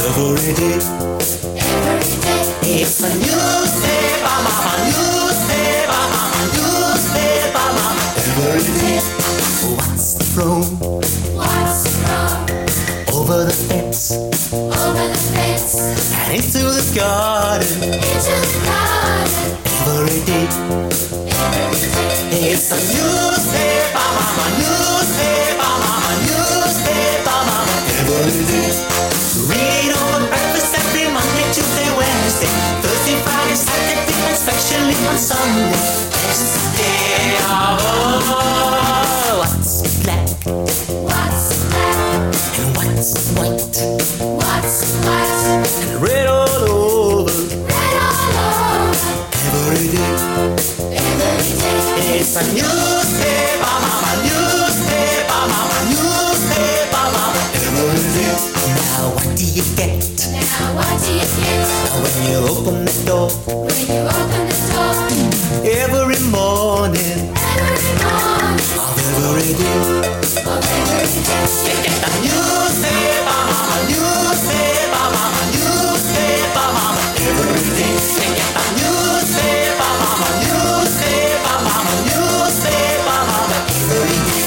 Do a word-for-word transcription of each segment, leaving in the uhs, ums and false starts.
Every day, every day, it's a newspaper, mama, newspaper, mama, newspaper, mama. Every day, what's wrong? What's wrong? Over the fence, over the fence, and into the garden, into the garden. Every day, every day, it's a newspaper, mama, newspaper, mama, newspaper, mama. Every day. Read over breakfast every Monday, Tuesday, Wednesday, Thursday, Friday, Saturday, especially on Sunday. Best day of all. What's black? What's black? And what's white? What's white? And red all over. Red all over. Every day. Every day. It's a newspaper, mama, newspaper, mama, newspaper, mama. Every day. Now what do you get? Now what do you get? When you open the door. When you open the door. Every morning. Every morning. Of every day. Of every day. You get the newspaper, mama, newspaper, mama, newspaper, mama. Every day. You get the newspaper, mama, newspaper, mama, newspaper, mama. Every day.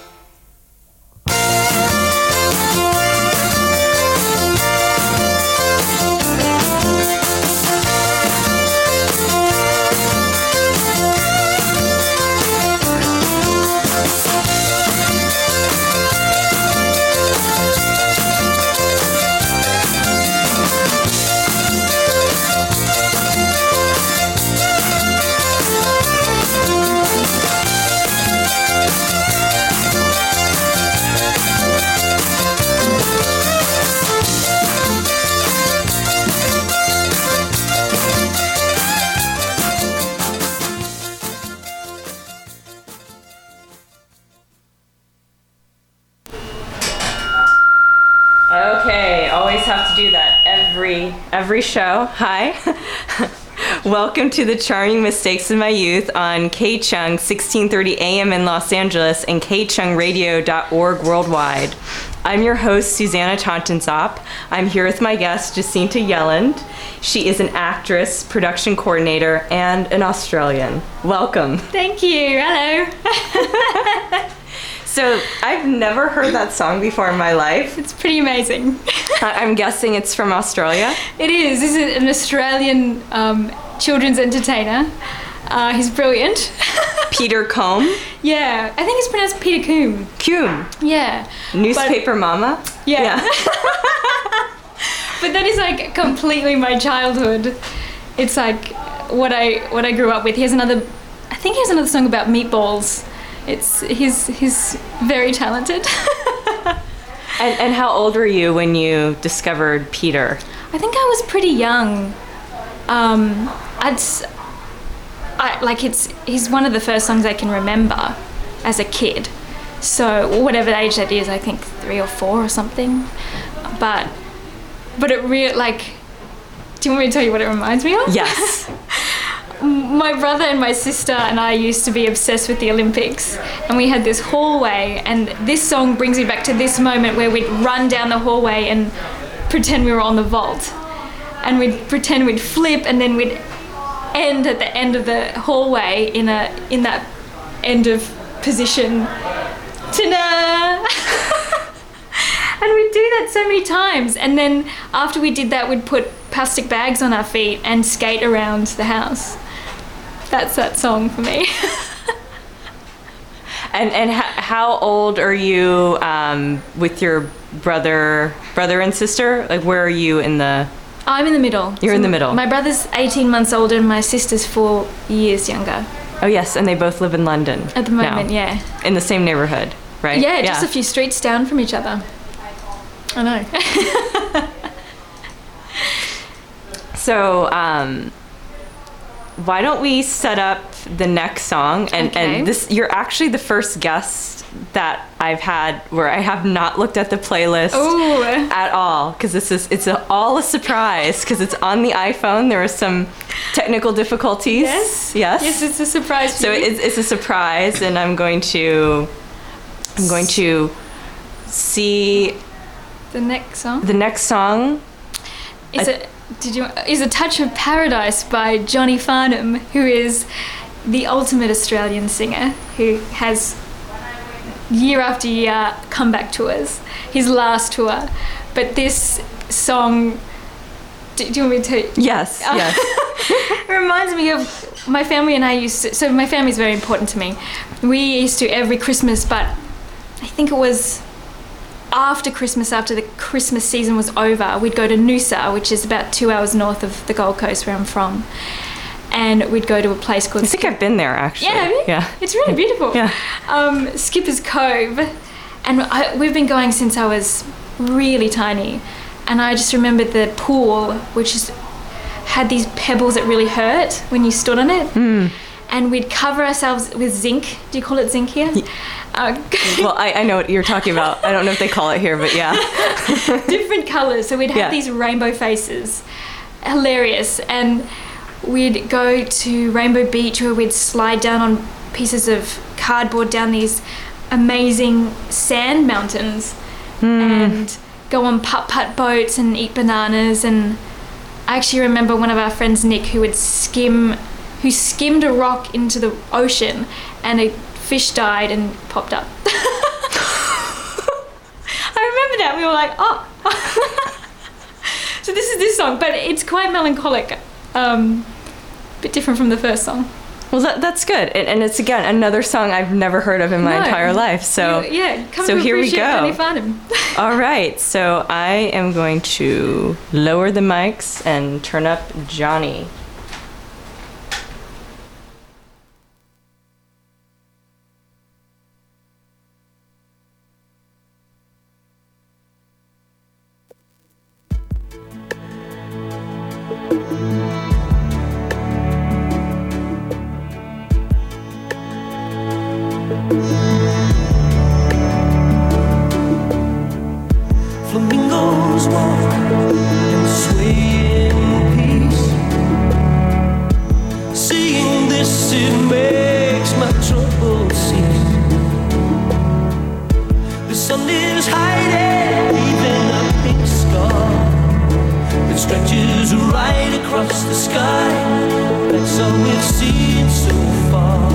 Okay, always have to do that every every show. Hi. Welcome to the Charming Mistakes of My Youth on K-Chung sixteen thirty A M in Los Angeles and k chung radio dot org worldwide. I'm your host, Susanna Tontensop. I'm here with my guest, Jacinta Yelland. She is an actress, production coordinator, and an Australian. Welcome. Thank you. Hello. So I've never heard that song before in my life. It's pretty amazing. I'm guessing it's from Australia? It is. This is an Australian um, children's entertainer. Uh, he's brilliant. Peter Combe? Yeah, I think it's pronounced Peter Coombe. Coombe? Yeah. Newspaper but, Mama? Yeah. yeah. But that is like completely my childhood. It's like what I what I grew up with. He has another, I think he has another song about meatballs. It's he's he's very talented. and and how old were you when you discovered Peter? I think I was pretty young. Um, I'd I like it's he's one of the first songs I can remember as a kid. So whatever age that is, I think three or four or something. But but it really like. Do you want me to tell you what it reminds me of? Yes. My brother and my sister and I used to be obsessed with the Olympics, and we had this hallway, and this song brings me back to this moment where we'd run down the hallway and pretend we were on the vault, and we'd pretend we'd flip, and then we'd end at the end of the hallway in a in that end of position. Ta-da! And we'd do that so many times, and then after we did that, we'd put plastic bags on our feet and skate around the house. That's that song for me. and and ha- how old are you um, with your brother, brother and sister? Like, where are you in the? I'm in the middle. You're so in the middle. My brother's eighteen months older, and my sister's four years younger. Oh yes, and they both live in London at the moment. now. Yeah. In the same neighborhood, right? Yeah, just yeah. a few streets down from each other. I know. So, um, why don't we set up the next song? And, okay. and this, you're actually the first guest that I've had where I have not looked at the playlist Ooh. at all, because this is it's a, all a surprise because it's on the iPhone. There are some technical difficulties. Yes. Yes. Yes, it's a surprise. So it's, it's a surprise, and I'm going to I'm going to see the next song. The next song. Is I- it? Did you? Is A Touch of Paradise by Johnny Farnham, who is the ultimate Australian singer, who has year after year comeback tours. His last tour, but this song. Do, do you want me to? Yes, yes. It reminds me of my family and I used to, so my family is very important to me. We used to every Christmas, but I think it was after Christmas, after the Christmas season was over, we'd go to Noosa, which is about two hours north of the Gold Coast where I'm from. And we'd go to a place called... I think I've been there, actually. Yeah, have you? Yeah. It's really beautiful. Yeah. Um, Skipper's Cove. And I, we've been going since I was really tiny. And I just remembered the pool, which is, had these pebbles that really hurt when you stood on it. Mm. And we'd cover ourselves with zinc. Do you call it zinc here? Yeah. Uh, Well, I, I know what you're talking about. I don't know if they call it here, but yeah. different colours. So we'd have Yeah. these rainbow faces. Hilarious. And we'd go to Rainbow Beach where we'd slide down on pieces of cardboard down these amazing sand mountains Mm. and go on putt-putt boats and eat bananas. And I actually remember one of our friends, Nick, who would skim, who skimmed a rock into the ocean and a fish died and popped up. I remember that. We were like, oh. So this is this song, but it's quite melancholic. Um, a bit different from the first song. Well, that, that's good. And, and it's, again, another song I've never heard of in my No. entire life. So, You- yeah, come so to here we appreciate go. Johnny Farnham. All right. So I am going to lower the mics and turn up Johnny. Flamingos walk and sway in peace. Seeing this, it makes my trouble cease. The sun is hiding, leaving a pink scar that stretches right across the sky. That's all we've seen so far.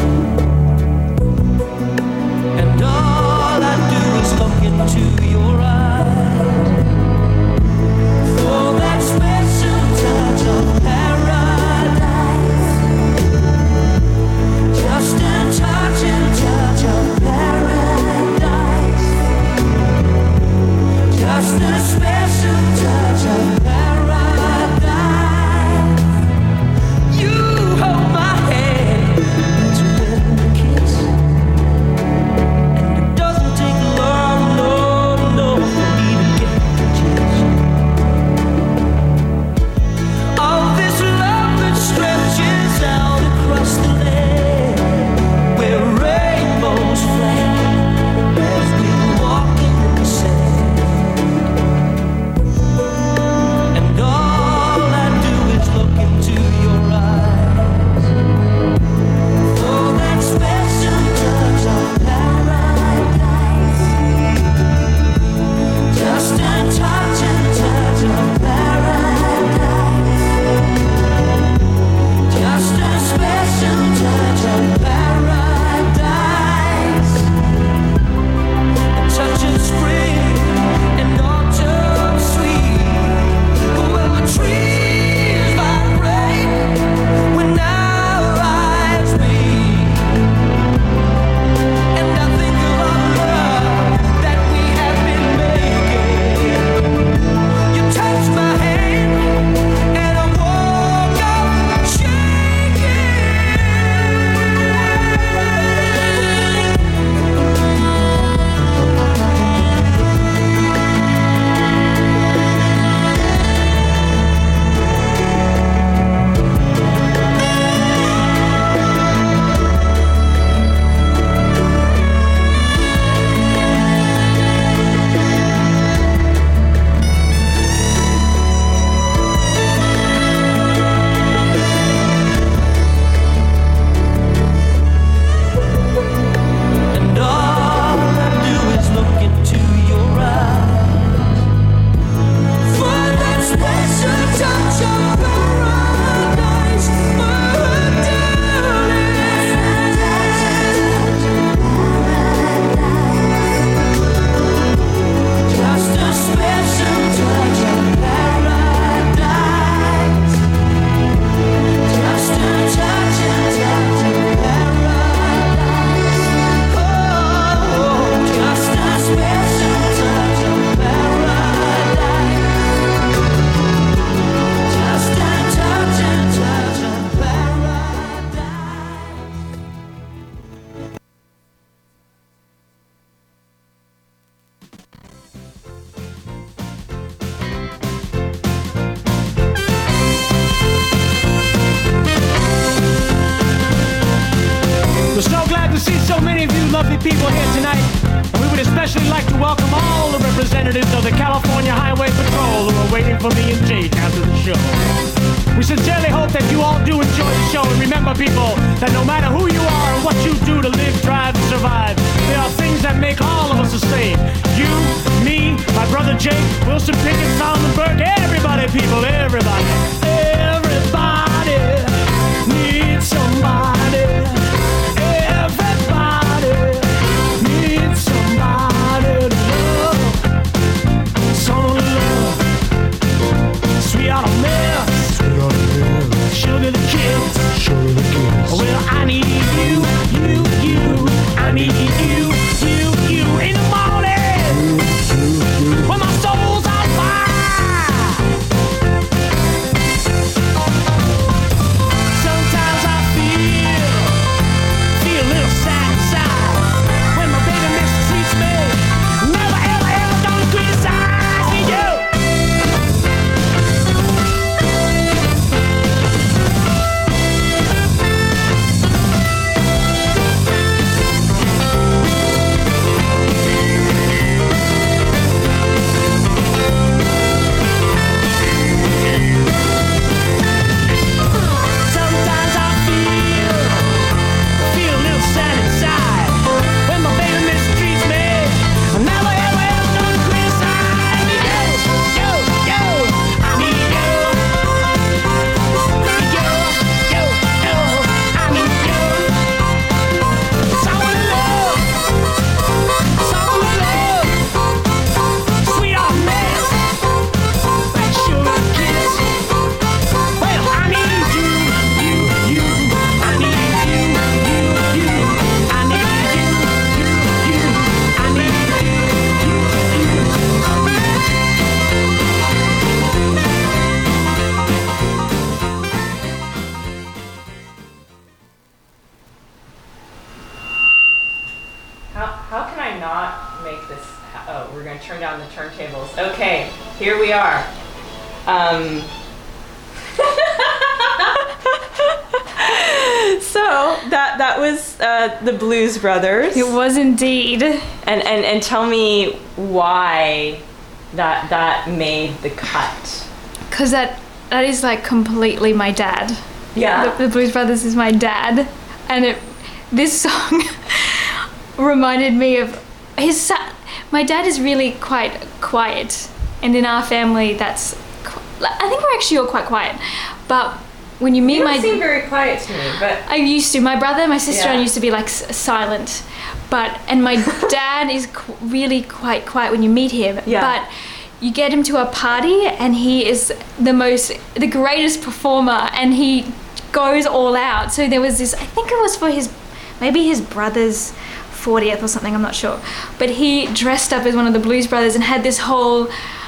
And all I do is look into your eyes for that special touch of paradise. Just a touch and touch of paradise. Just a special touch of paradise. You hold my hand, let's win the kiss. And it doesn't take long, no, no, for me to get the gist. All this love that stretches out across the land, where rainbows flash as we walk in the sand. people here tonight, and we would especially like to welcome all the representatives of the California Highway Patrol who are waiting for me and Jake after the show. We sincerely hope that you all do enjoy the show, and remember, people, that no matter who you are and what you do to live, drive, and survive, there are things that make all of us the same. You, me, my brother Jake, Wilson Pickett, Solomon Burke, everybody, people, everybody. Everybody needs somebody. Everybody needs somebody to love. Someone to love. Sweet autumn mist. Sugar the kids. Sugar the kids. Well, I need you, you, you. I need you, you, you. In the morning, when my soul's on fire. Sometimes I feel, feel a little sad inside when my baby mistreats me. Never, ever, ever gonna criticize me, yo. Sometimes I feel, feel a little sad inside when my baby mistreats me. Never, ever, ever gonna criticize me, yo, yo, yo. I need you, yo, yo, yo. I need you. Someone to love, someone to love. Sweet old mess, like sugar kiss. Well, I need you, you, you. I need you, you, you. I need you, you, you. I need you, you, How, how can I not make this? Oh, we're going to turn down the turntables. Okay, here we are. Um, so that that was uh, the Blues Brothers. It was indeed. And, and and tell me why that that made the cut. Because that, that is like completely my dad. Yeah. The, the Blues Brothers is my dad. And it, this song reminded me of his son. My dad is really quite quiet. And in our family, that's... qu- I think we're actually all quite quiet. But when you meet You don't my... seem very quiet to me, but I used to. My brother, my sister, Yeah. and used to be like s- silent, but and my dad is qu- really quite quiet when you meet him. Yeah. But you get him to a party, and he is the most, the greatest performer, and he goes all out. So there was this. I think it was for his, maybe his brother's fortieth or something. I'm not sure, but he dressed up as one of the Blues Brothers and had this whole,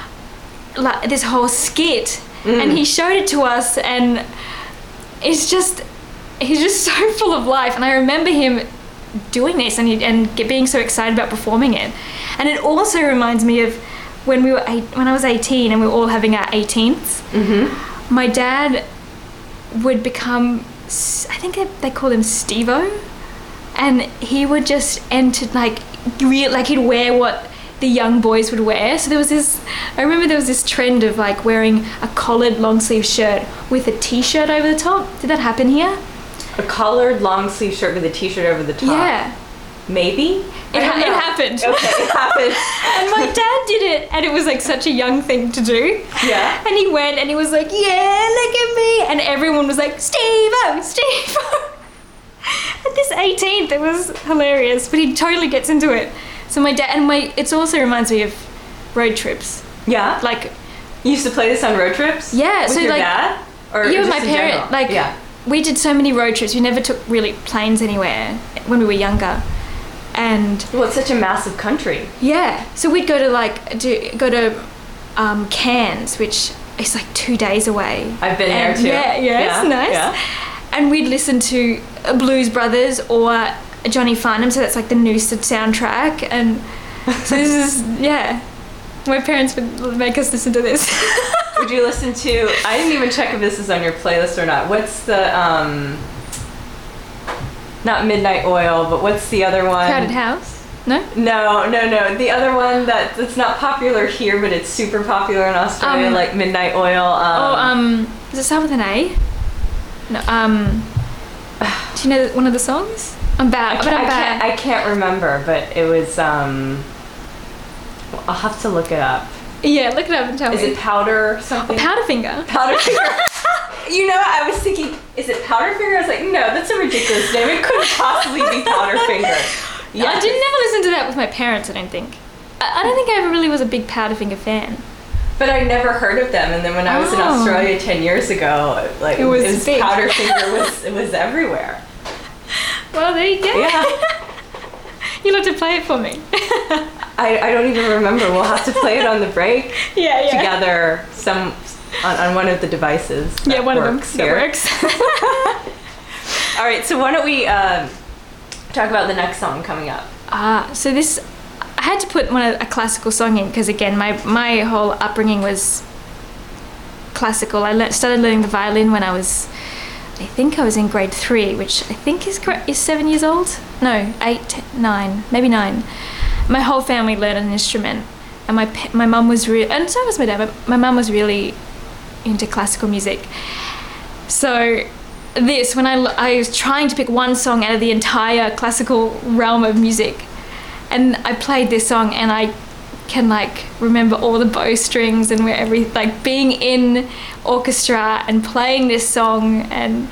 like this whole skit, and he showed it to us, and it's just, he's just so full of life. And I remember him doing this and he, and get, being so excited about performing it. And it also reminds me of when we were eight, when I was eighteen and we were all having our eighteenths. Mm-hmm. My dad would become, s- I think they, they called him Steve-O, and he would just enter like real, like he'd wear what the young boys would wear. So there was this, I remember there was this trend of like wearing a collared long sleeve shirt with a t-shirt over the top. Did that happen here? a collared long sleeve shirt with a t-shirt over the top. Yeah. Maybe? It, ha- it happened. Okay, it happened. And my dad did it, and it was like such a young thing to do. Yeah. And he went and he was like, yeah, look at me. And everyone was like, Steve-O, Steve-O. At this eighteenth, it was hilarious, but he totally gets into it. So my dad, and my, it also reminds me of road trips. Yeah? Like, You used to play this on road trips? Yeah, With so your like- dad? Or yeah, just my in parent, general? like, Yeah. we did so many road trips. We never took really planes anywhere when we were younger. And Well, it's such a massive country. yeah, so we'd go to like do go to um, Cairns, which is like two days away. I've been And there too. Yeah, yeah, it's nice. Yeah. And we'd listen to Blues Brothers or Johnny Farnham, so that's like the Noosa soundtrack. And so this is yeah, my parents would make us listen to this. Would you listen to, I didn't even check if this is on your playlist or not. What's the, um, not Midnight Oil, but what's the other one? Crowded House? No? No, no, no. The other one that that's not popular here, but it's super popular in Australia, Um, like Midnight Oil. Um, Oh, um, does it start with an A? No, um, do you know one of the songs? I'm I bad, can't, but I'm I, bad. can't, I can't remember, but it was. Um, well, I'll have to look it up. Yeah, look it up and tell Is me. it Powder something? Powderfinger. Powderfinger. You know, I was thinking, is it Powderfinger? I was like, no, that's a ridiculous name. It couldn't possibly be Powderfinger. Yeah, I did never listen to that with my parents, I don't think. I, I don't think I ever really was a big Powderfinger fan. But I never heard of them, and then when I was in Oh. Australia ten years ago, like It was it was big. Powderfinger was it was everywhere. Well, there you go. Yeah. You'll have to play it for me. I, I don't even remember. We'll have to play it on the break yeah, yeah. together some on, on one of the devices. Yeah, that one of them. works That here. works. All right, so why don't we um, talk about the next song coming up? Ah, so this, I had to put one a classical song in because again, my my whole upbringing was classical. I learnt, started learning the violin when I was, I think I was in grade three, which I think is gra- is seven years old. No, eight, ten, nine, maybe nine. My whole family learned an instrument, and my pa- my mum was really, and so was my dad. But my mum was really into classical music. So this, when I, l- I was trying to pick one song out of the entire classical realm of music, and I played this song, and I can like remember all the bow strings and where every like being in orchestra and playing this song, and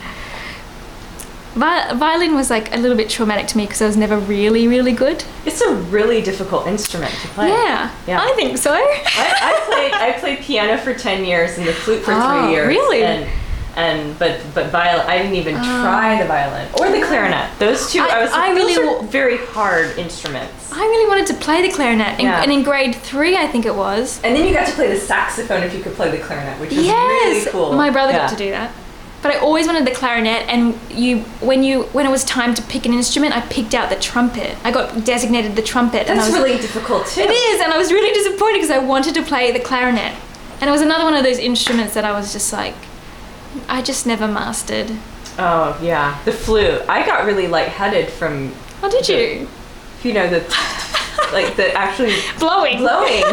vi- violin was like a little bit traumatic to me because I was never really really good. It's a really difficult instrument to play. Yeah, Yeah. I think so. I, I played I played piano for ten years and the flute for Oh, three years. really? And and but but violin I didn't even try the violin or the clarinet. Those two I, I- was I those really are w- very hard instruments. I really wanted to play the clarinet, in, Yeah. and in grade three, I think it was. And then you got to play the saxophone if you could play the clarinet, which is Yes, really cool. my brother Yeah. got to do that. But I always wanted the clarinet, and you, when you, when it was time to pick an instrument, I picked out the trumpet. I got designated the trumpet, and I That's was really difficult too. It is, and I was really disappointed because I wanted to play the clarinet, and it was another one of those instruments that I was just like, I just never mastered. Oh yeah, the flute. I got really lightheaded from Oh, did the- you? you know the like the actually Blowing. blowing.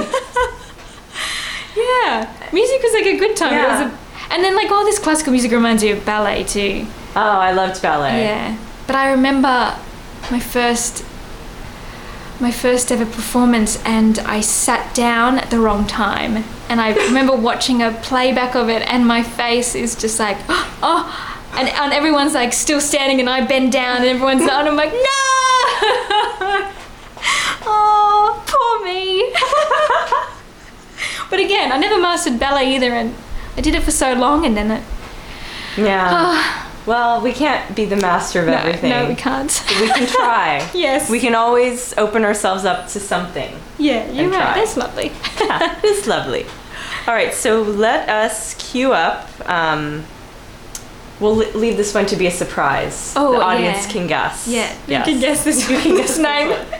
Yeah, music was like a good time. It Yeah. was a, and then like all this classical music reminds you of ballet too. Oh, I loved ballet. Yeah, but I remember my first my first ever performance, and I sat down at the wrong time, and I remember watching a playback of it, and my face is just like oh, and, and everyone's like still standing, and I bend down, and everyone's and I'm like no, oh poor me. But again, I never mastered ballet either, and I did it for so long, and then it Yeah. Well, we can't be the master of no, everything. no we can't. We can try. Yes. We can always open ourselves up to something. Yeah, you're And right. try. That's lovely. Yeah, it's lovely. All right, so let us queue up. Um, we'll li- leave this one to be a surprise. Oh, the audience yeah. can guess. Yeah, Yes. you can guess this, You can guess this this name. one.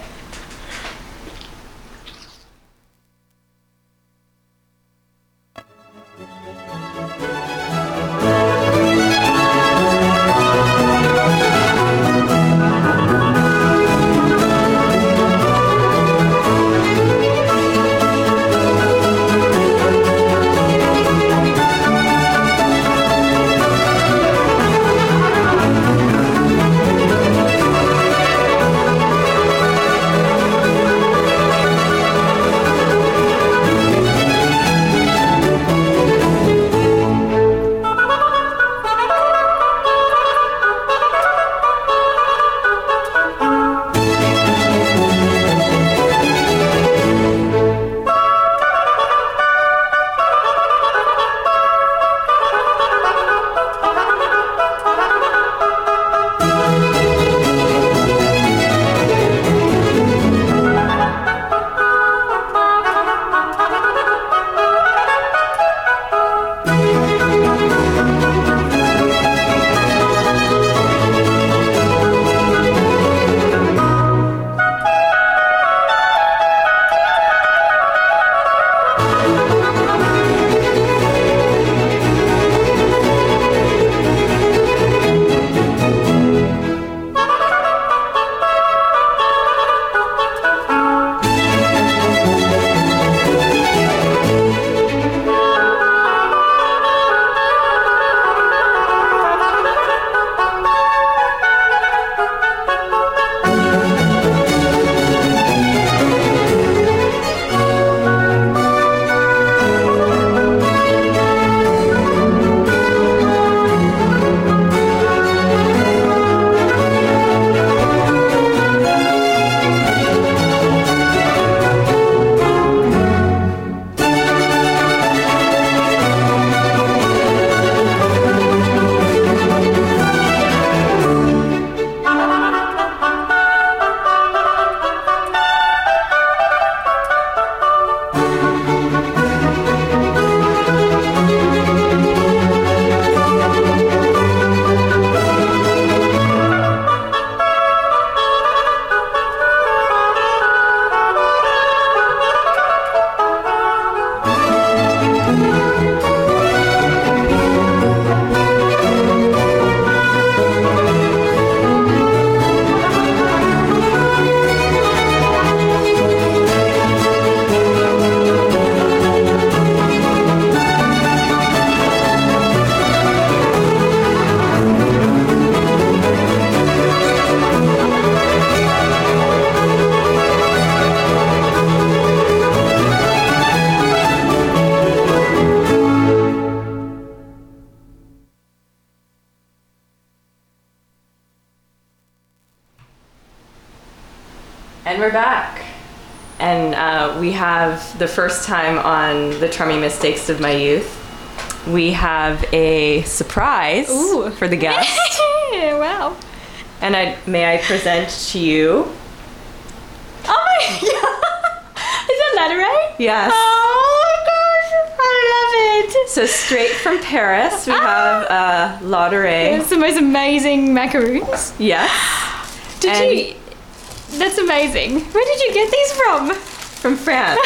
And we're back. And uh, we have the first time on the Charming Mistakes of My Youth. We have a surprise Ooh. for the guest. Wow. And I, may I present to you? Oh my god! Is that Ladurée? Yes. Oh my gosh, I love it. So straight from Paris, we have uh, Ladurée. It's the most amazing macaroons. Yes. Did And- you? That's amazing. Where did you get these from? From France.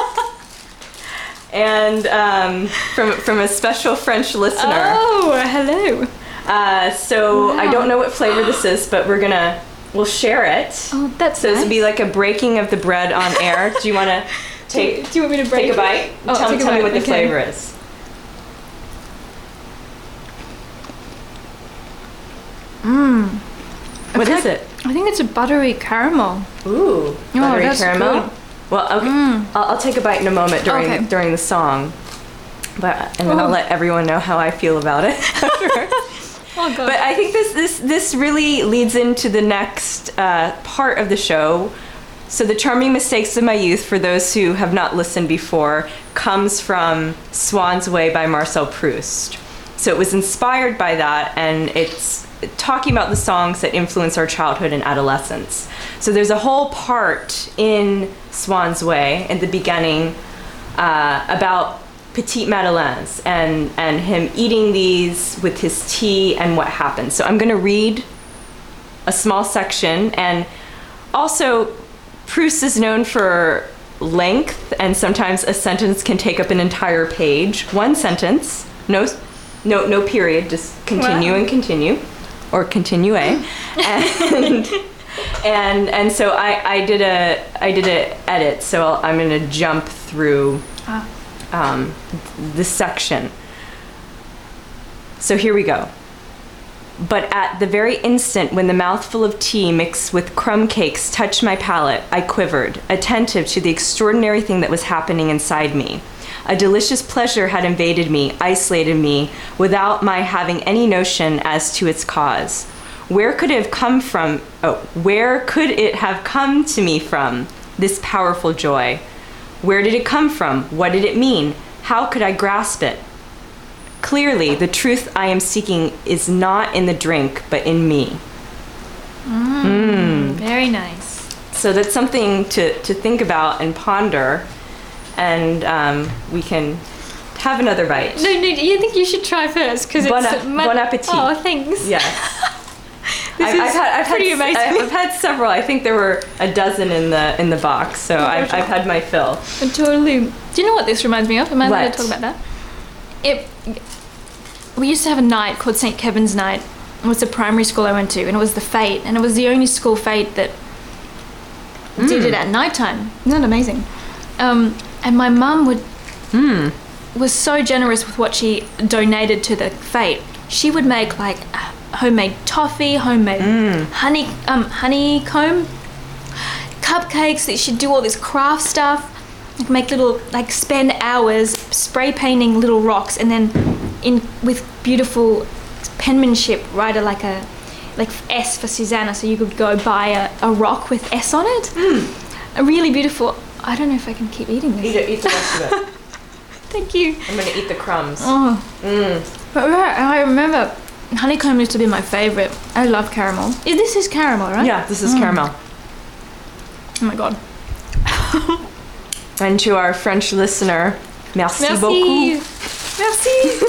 And um, from from a special French listener. Oh, hello. Uh, so I Wow. don't know what flavor this is, but we're gonna we'll share it. Oh, that's So this nice. would be like a breaking of the bread on air. Do you want to take Do you want me to break take a it? bite? Oh, tell take a tell me bite, what the okay. flavor is. Mmm. What is it? I think it's a buttery caramel. Ooh, buttery that's caramel. good. Well, okay. I'll, I'll take a bite in a moment during Okay. during the song, but and then I'll Oh. let everyone know how I feel about it. Oh god. But I think this this this really leads into the next uh, part of the show. So the Charming Mistakes of My Youth, for those who have not listened before, comes from Swan's Way by Marcel Proust. So it was inspired by that, and it's talking about the songs that influence our childhood and adolescence. So there's a whole part in Swan's Way in the beginning uh, about Petite Madeleines and, and him eating these with his tea and what happens. So I'm going to read a small section. And also, Proust is known for length, and sometimes a sentence can take up an entire page. One sentence, no, no, no period, just continue Wow. and continue, or continue. and and and so I, I did a I did a edit. So I'll, I'm going to jump through Ah. um, this section. So here we go. But at the very instant when the mouthful of tea mixed with crumb cakes touched my palate, I quivered, attentive to the extraordinary thing that was happening inside me. A delicious pleasure had invaded me, isolated me, without my having any notion as to its cause. Where could it have come from? Oh, where could it have come to me from, this powerful joy? Where did it come from? What did it mean? How could I grasp it? Clearly, the truth I am seeking is not in the drink, but in me. Very nice. So that's something to, to think about and ponder, and um, we can have another bite. No, no, you think you should try first because Bon it's ap- bon appetit. Oh, thanks. Yes. This I- is I've had, I've pretty had, amazing. I've had several. I think there were a dozen in the in the box, so I've, I've had my fill. I totally. Do you know what this reminds me of? Am I allowed What? to talk about that? It. We used to have a night called Saint Kevin's Night. It was the primary school I went to, and it was the fete, and it was the only school fete that did it at night time. Isn't that amazing? Um, and my mum would was so generous with what she donated to the fete. She would make like homemade toffee, homemade honey um, honeycomb cupcakes. That she'd do all this craft stuff, like make little like spend hours spray painting little rocks, and then in with beautiful penmanship write a like a like S for Susanna, so you could go buy a, a rock with S on it. A really beautiful. I don't know if I can keep eating this. Eat it, eat the rest of it. Thank you. I'm gonna eat the crumbs. Oh. Mm. But right, I remember honeycomb used to be my favorite. I love caramel. Is this is caramel, right? Yeah, this is caramel. Oh my god. And to our French listener, merci, Merci. beaucoup. Merci.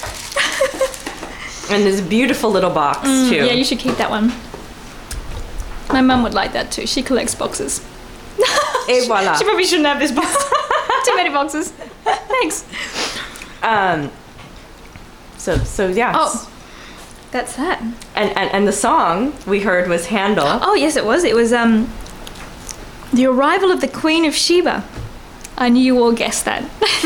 And there's a beautiful little box too. Yeah, you should keep that one. My mum would like that too. She collects boxes. Et voila. She probably shouldn't have this box. Too many boxes. Thanks. Um. So so yeah. Oh, that's that. And, and and the song we heard was Handel. Oh yes, it was. It was um, the arrival of the Queen of Sheba. I knew you all guessed that.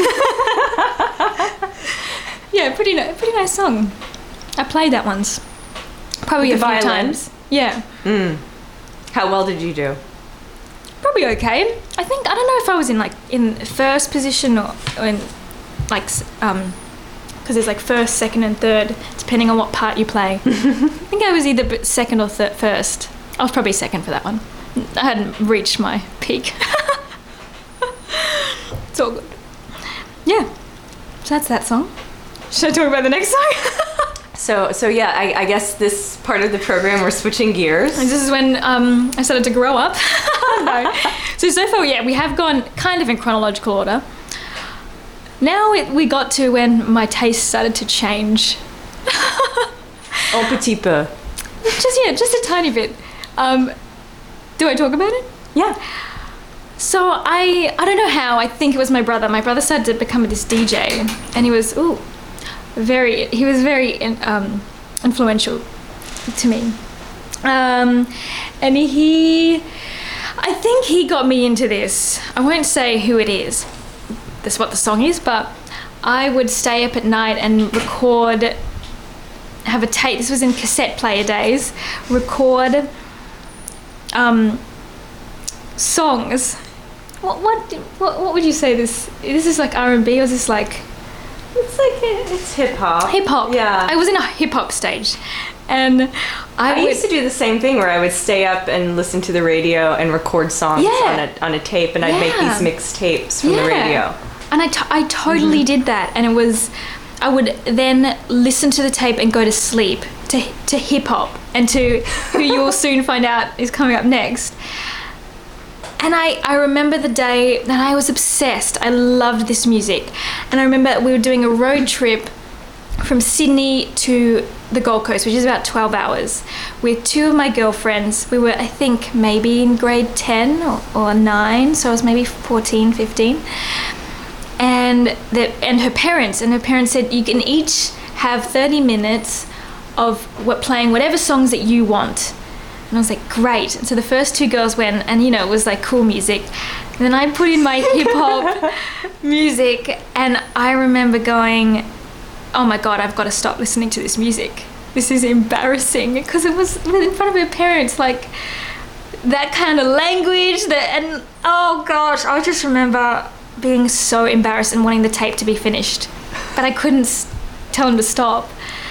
Yeah, pretty ni- pretty nice song. I played that once. Probably With a the few violin? times. Yeah. Mm. How well did you do? Probably okay. I think I don't know if I was in like in first position or, or in like s- um because there's like first, second, and third depending on what part you play. I think I was either b- second or thir- first. I was probably second for that one. I hadn't reached my peak. It's all good. Yeah. So that's that song. Should I talk about the next song? So, so yeah, I, I guess this part of the program we're switching gears. And this is when um, I started to grow up. No. So, so far, yeah, we have gone kind of in chronological order. Now it, we got to when my taste started to change. Un petit peu. Just, yeah, just a tiny bit. Um, do I talk about it? Yeah. So I, I don't know how, I think it was my brother. My brother started to become this D J, and he was, ooh, very, he was very in, um, influential to me. Um, and he, I think he got me into this. I won't say who it is, that's what the song is, but I would stay up at night and record, have a tape, this was in cassette player days, record um, songs. What, what what what would you say this? This is like R and B, or is this like? It's like it's hip hop. Hip hop. Yeah. I was in a hip hop stage, and I, I would, used to do the same thing where I would stay up and listen to the radio and record songs Yeah. on a on a tape, and I'd make Yeah. these mixed tapes from the Yeah. radio. And I, t- I totally Mm-hmm. did that, and it was, I would then listen to the tape and go to sleep to to hip hop, and to who you will soon find out is coming up next. And I, I remember the day that I was obsessed. I loved this music. And I remember we were doing a road trip from Sydney to the Gold Coast, which is about twelve hours, with two of my girlfriends. We were, I think, maybe in grade ten or, or nine, so I was maybe fourteen, fifteen. And, the, and her parents, and her parents said, you can each have thirty minutes of what, playing whatever songs that you want. And I was like, great. And so the first two girls went, and you know, it was like cool music. And then I put in my hip hop music, and I remember going, oh my God, I've got to stop listening to this music. This is embarrassing, because it was in front of her parents, like that kind of language, that, and oh gosh, I just remember being so embarrassed and wanting the tape to be finished, but I couldn't s- tell them to stop.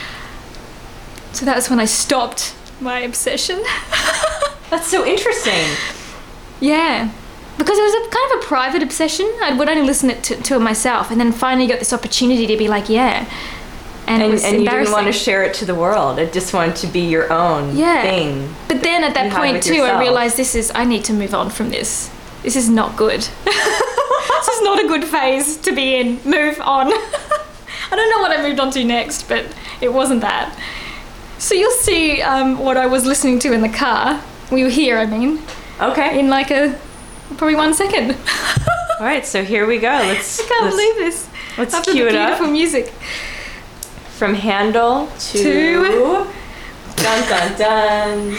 So that was when I stopped my obsession. That's so interesting. Yeah, because it was a kind of a private obsession. I would only listen it to, to it myself, and then finally got this opportunity to be like, yeah. And, And, it was and you didn't embarrassing. want to share it to the world. It just wanted to be your own Yeah. thing. But then at that you had point with too, yourself. I realized this is, I need to move on from this. This is not good. This is not a good phase to be in. Move on. I don't know what I moved on to next, but it wasn't that. So you'll see um, what I was listening to in the car. We were here, I mean, Okay. in like a, probably one second. All right, so here we go. Let's, I can't let's believe this. let's After cue the it up. beautiful music. From Handel to, To- dun dun dun.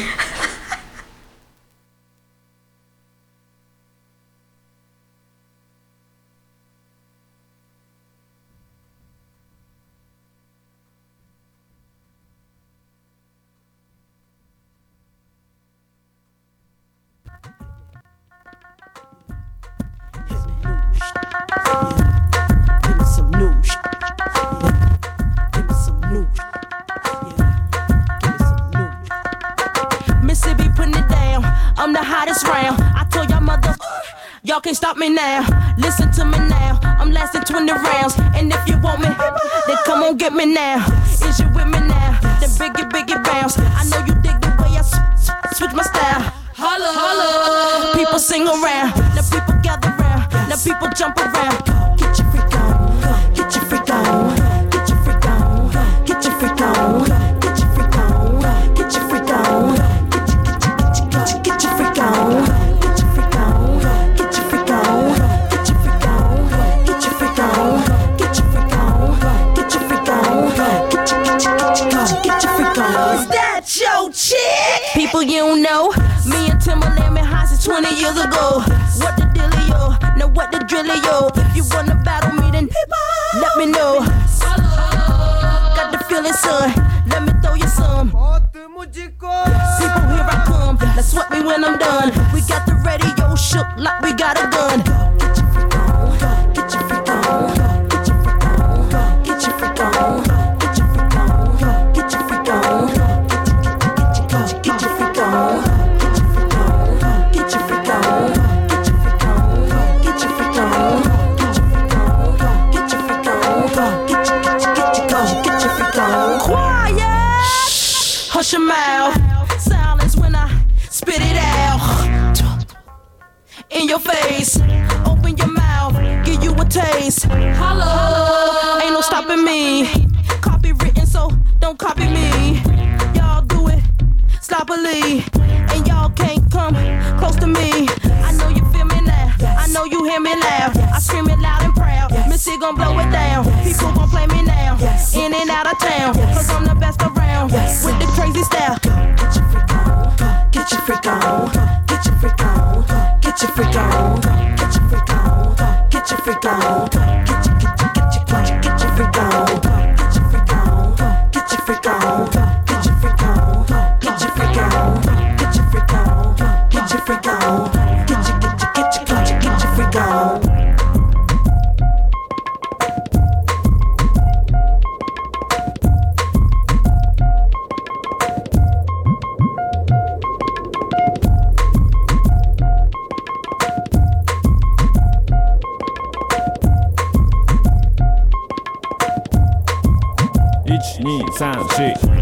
Give me some new sh- Give me some new sh- yeah. Give me some new Mississippi putting it down. I'm the hottest round. I told y'all mother, y'all can't stop me now. Listen to me now. I'm lasting twenty rounds. And if you want me, then come on get me now. Is you with me now? Then biggie, biggie bounce. I know you dig the way I s- s- switch my style. Holla, holla. People sing around. Now people gather round. Now people jump around. Get your freak on. Get your freak on. Get your freak on. Get your freak on. Get your freak on. Get your freak on. Get your get your get your freak on. Get your freak on. Get your freak on. Get your freak on. Get your freak on. Get your freak on. Get your freak on. Get your get your get your freak on. Is that your chick? People you don't know. Me and Timberland been high since twenty years ago. What the dealio? Now what the drillio? If you wanna battle me, then let me know. Got the feeling, son. Let me throw you some. People, here I come. Now sweat me when I'm done. We got the radio shook like we got a gun. Get your freak on. Get your freak on. Get your freak on. Get your freak on. Get your freak on. Get your freak on. Get your get your get your freak on. Get your freak on. Get your mouth. Silence when I spit it out. In your face, open your mouth, give you a taste. Hello, ain't no stopping me. Copywritten, so don't copy me. Y'all do it sloppily, and y'all can't come close to me. I know you feel me now, I know you hear me loud. I scream it loud and proud, Missy gon' blow it down. People gon' play me now, in and out of town, cause I'm the best around, with the crazy style. Get your freak on, get your freak on, get your freak on, get your freak on, get your freak on, get your get your get your get your get your freak on, get your freak on, get your freak on, get your freak on, get your freak on, get your freak on, get your freak on, get your get your get your get your get your freak on. one, two, three, four.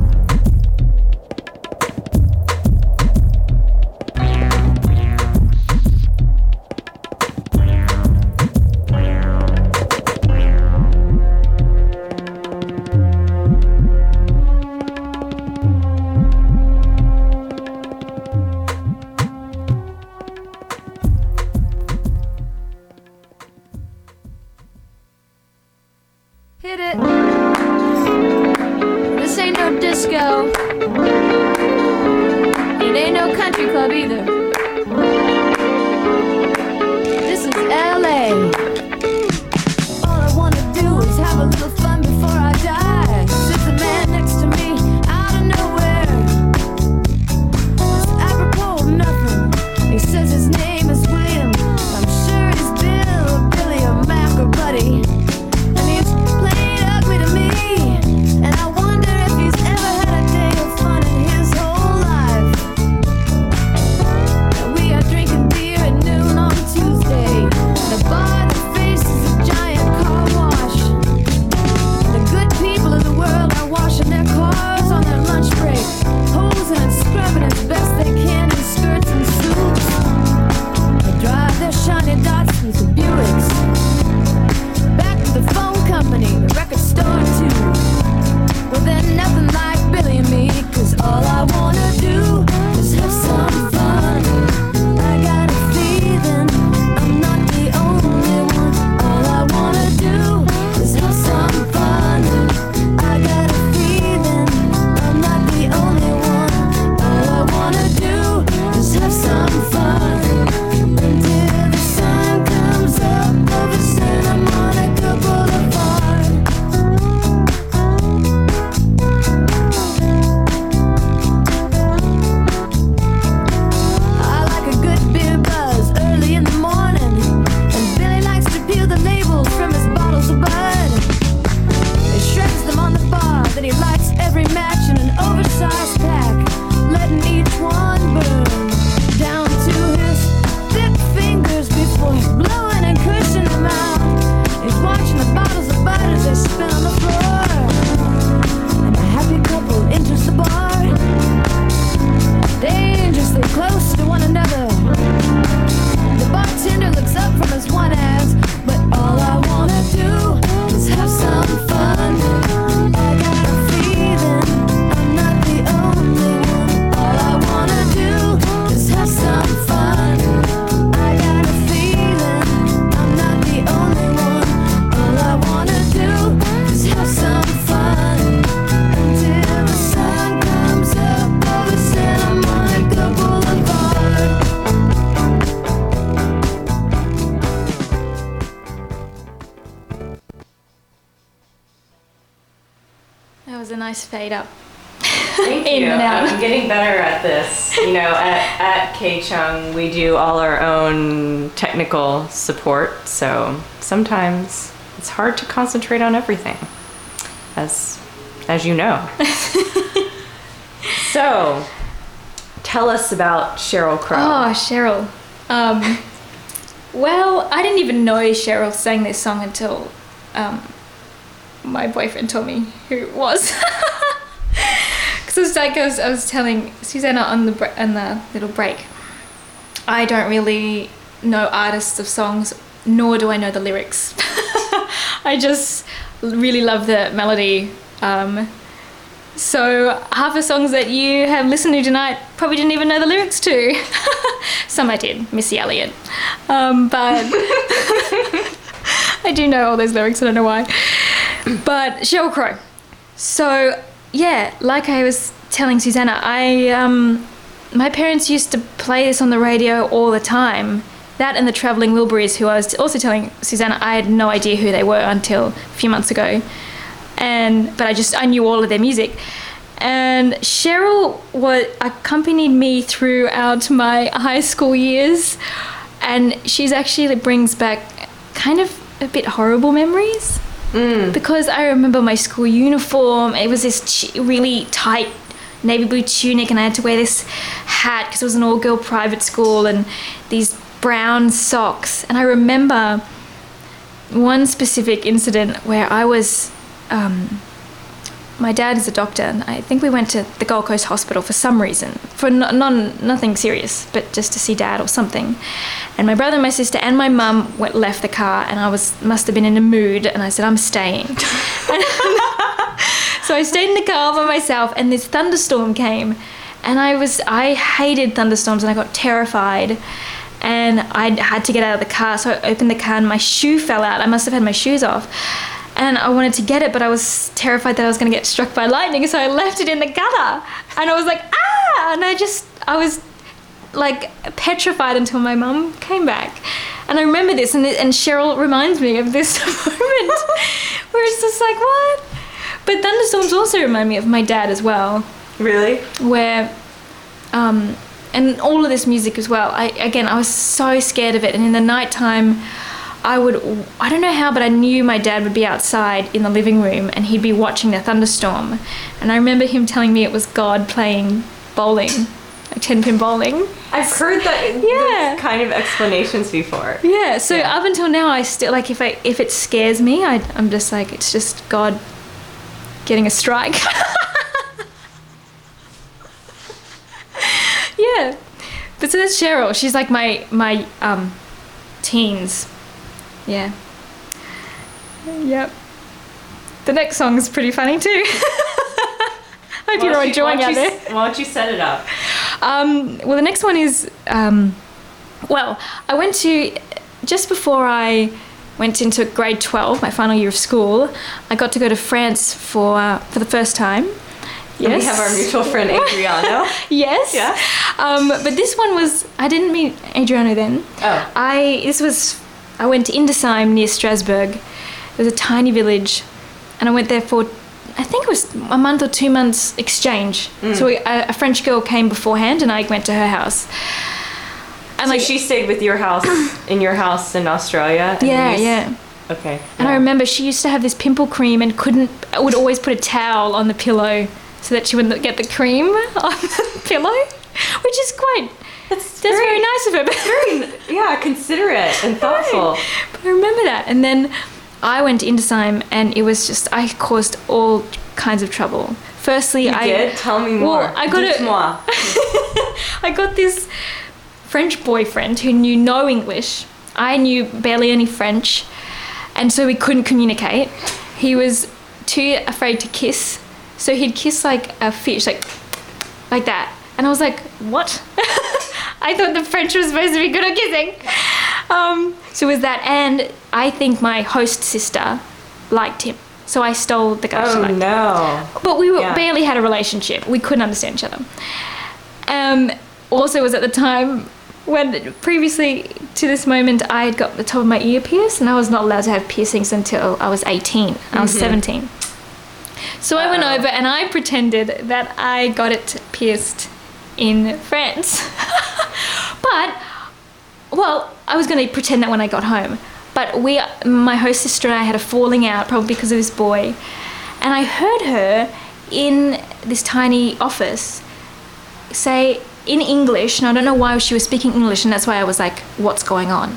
Hit it. This ain't no disco. It ain't no country club either. This is L A. All I wanna do is have a little fun before I die. Sits a man next to me out of nowhere. It's apropos of nothing. He says his name is William. I'm sure he's Bill or Billy or Mac or Buddy. And he's played ugly to me. And I wonder if he's ever had a day of fun in his whole life. And we are drinking beer at noon on Tuesday. The bar that faces a giant car wash. The good people of the world are washing their cars on their lunch break, posing and scrubbing as best they can in skirts and suits. They drive their shiny Datsuns and Buicks back to the phone company, the record store too. Well, they're nothing like Billy and me, cause all I wanna do is have some fun. I got a feeling I'm not the only one. All I wanna do is have some fun. I got a feeling I'm not the only one. All I wanna do is have some fun. Until the sun comes up over Santa Monica Boulevard. I like a good beer buzz early in the morning, and Billy likes to peel the labels from his bottles of Bud. He shreds them on the bar, then he lights every match in an oversized pack, letting each one burn down to his thick fingers before blowing and cursing them out. He's watching the bottles of Bud as they spin on the floor, and a happy couple enters the bar, dangerously close to one another. The bartender looks up from his one ass, but all I wanna do is have some fun. I got a feeling I'm not the only one. All I wanna do is have some fun. I got a feeling I'm not the only one. All I wanna do is have some fun. Until the sun comes up over Santa Monica Boulevard. That was a nice fade up. Thank In you. and out. I'm getting better at this. You know, at, at K-Chung, we do all our own technical support, so sometimes it's hard to concentrate on everything, as, as you know. So, tell us about Sheryl Crow. Oh, Cheryl. Um, well, I didn't even know Cheryl sang this song until um, my boyfriend told me who it was. Because Because it was like I was, I was telling Susanna on the bre- on the little break, I don't really know artists of songs, nor do I know the lyrics. I just really love the melody. Um, so half the songs that you have listened to tonight probably didn't even know the lyrics to. Some I did, Missy Elliott. Um, but I do know all those lyrics, I don't know why. But Sheryl Crow. So yeah, like I was telling Susanna, I um, my parents used to play this on the radio all the time. That and the Travelling Wilburys, who I was also telling Susanna, I had no idea who they were until a few months ago. And but I just I knew all of their music. And Sheryl was accompanied me throughout my high school years, and she's actually brings back kind of a bit horrible memories. Mm. Because I remember my school uniform. It was this ch- really tight navy blue tunic, and I had to wear this hat because it was an all-girl private school, and these brown socks. And I remember one specific incident where I was um, my dad is a doctor, and I think we went to the Gold Coast Hospital for some reason, for no, non nothing serious, but just to see Dad or something. And my brother and my sister and my mum went, left the car, and I was must have been in a mood, and I said, I'm staying. So I stayed in the car by myself, and this thunderstorm came, and I was I hated thunderstorms, and I got terrified, and I had to get out of the car. So I opened the car, and my shoe fell out. I must have had my shoes off. And I wanted to get it, but I was terrified that I was going to get struck by lightning, so I left it in the gutter. And I was like, ah! And I just, I was like petrified until my mum came back. And I remember this, and, and Sheryl reminds me of this moment where it's just like, what? But thunderstorms also remind me of my dad as well. Really? Where, um, and all of this music as well. I again, I was so scared of it. And in the nighttime, I would, I don't know how, but I knew my dad would be outside in the living room and he'd be watching the thunderstorm. And I remember him telling me it was God playing bowling, like ten-pin bowling. I've heard that yeah. kind of explanations before. Yeah, so yeah. up until now, I still, like, if I if it scares me, I, I'm just like, it's just God getting a strike. Yeah. But so that's Sheryl. She's like my, my um, teens. Yeah. Yep. The next song is pretty funny too. Hope you're you, enjoying out you, there. Why don't you set it up? Um, well, the next one is, um, well, I went to, just before I went into grade twelve, my final year of school, I got to go to France for uh, for the first time. Yes. And we have our mutual friend Adriano. Yes. Yeah. Um, but this one was, I didn't meet Adriano then. Oh. I, this was, I went to Indesheim near Strasbourg. It was a tiny village, and I went there for, I think it was a month or two months exchange. Mm. So we, a, a French girl came beforehand, and I went to her house. And so like, she stayed with your house, in your house in Australia? And yeah, you, yeah. Okay. And yeah. I remember she used to have this pimple cream and couldn't, would always put a towel on the pillow so that she wouldn't get the cream on the pillow, which is quite, that's, that's very, very nice of her. Very, yeah, considerate and thoughtful. But I remember that. And then I went to Indesheim, and it was just, I caused all kinds of trouble. Firstly, you I did? Tell me more. Well, I got Dites-moi. I got this French boyfriend who knew no English. I knew barely any French, and so we couldn't communicate. He was too afraid to kiss, so he'd kiss like a fish, like like that. And I was like, what? I thought the French was supposed to be good at kissing. Um, so it was that, and I think my host sister liked him. So I stole the guy she Oh, liked. no. But we were, Yeah. barely had a relationship. We couldn't understand each other. Um, also was at the time when previously to this moment I had got the top of my ear pierced, and I was not allowed to have piercings until I was eighteen. I was mm-hmm. seventeen. So I went Uh-oh. over and I pretended that I got it pierced in France. But, well, I was going to pretend that when I got home. But we, my host sister and I had a falling out, probably because of this boy. And I heard her in this tiny office say in English, and I don't know why she was speaking English, and that's why I was like, what's going on?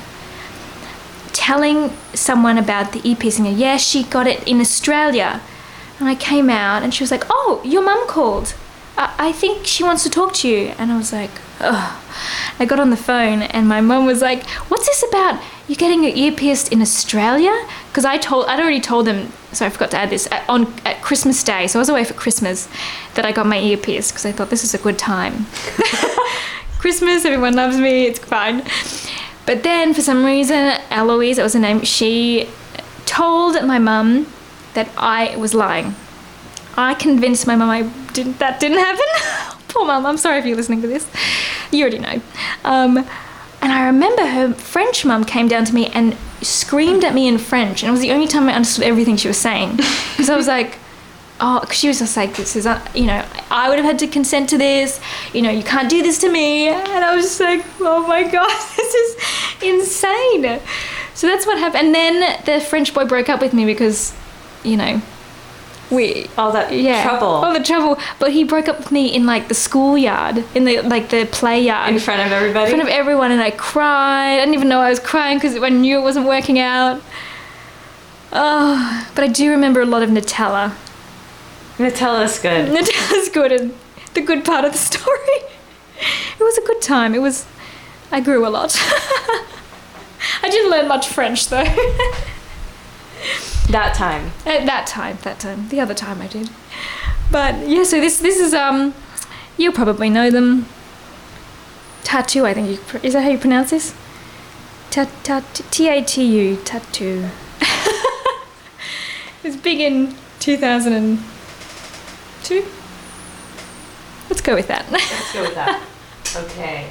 Telling someone about the ear piercing. Yeah, she got it in Australia. And I came out, and she was like, oh, your mum called. I, I think she wants to talk to you. And I was like, ugh. I got on the phone and my mum was like, what's this about? You getting your ear pierced in Australia? Because I told, I'd already told them, so I forgot to add this, at, on at Christmas Day, so I was away for Christmas, that I got my ear pierced because I thought this is a good time. Christmas, everyone loves me, it's fine. But then for some reason, Eloise, that was her name, she told my mum that I was lying. I convinced my mum I didn't, that didn't happen. Poor mum, I'm sorry if you're listening to this. You already know. Um, and I remember her French mum came down to me and screamed at me in French, and it was the only time I understood everything she was saying. Because I was like, oh, because she was just like, this is, uh, you know, I would have had to consent to this, you know, you can't do this to me. And I was just like, oh my God, this is insane. So that's what happened. And then the French boy broke up with me because, you know, we all that yeah, trouble. all the trouble. But he broke up with me in like the schoolyard, in the like the play yard, in front of everybody, in front of everyone, and I cried. I didn't even know I was crying because I knew it wasn't working out. Oh, but I do remember a lot of Nutella. Nutella's good. Nutella's good, and the good part of the story. It was a good time. It was. I grew a lot. I didn't learn much French though. That time. At that time, that time. The other time I did. But yeah, so this this is um, you'll probably know them. Tattoo, I think you pr- is that how you pronounce this? Ta ta T A T U tattoo. It was big in two thousand two. Let's go with that. Let's go with that. Okay.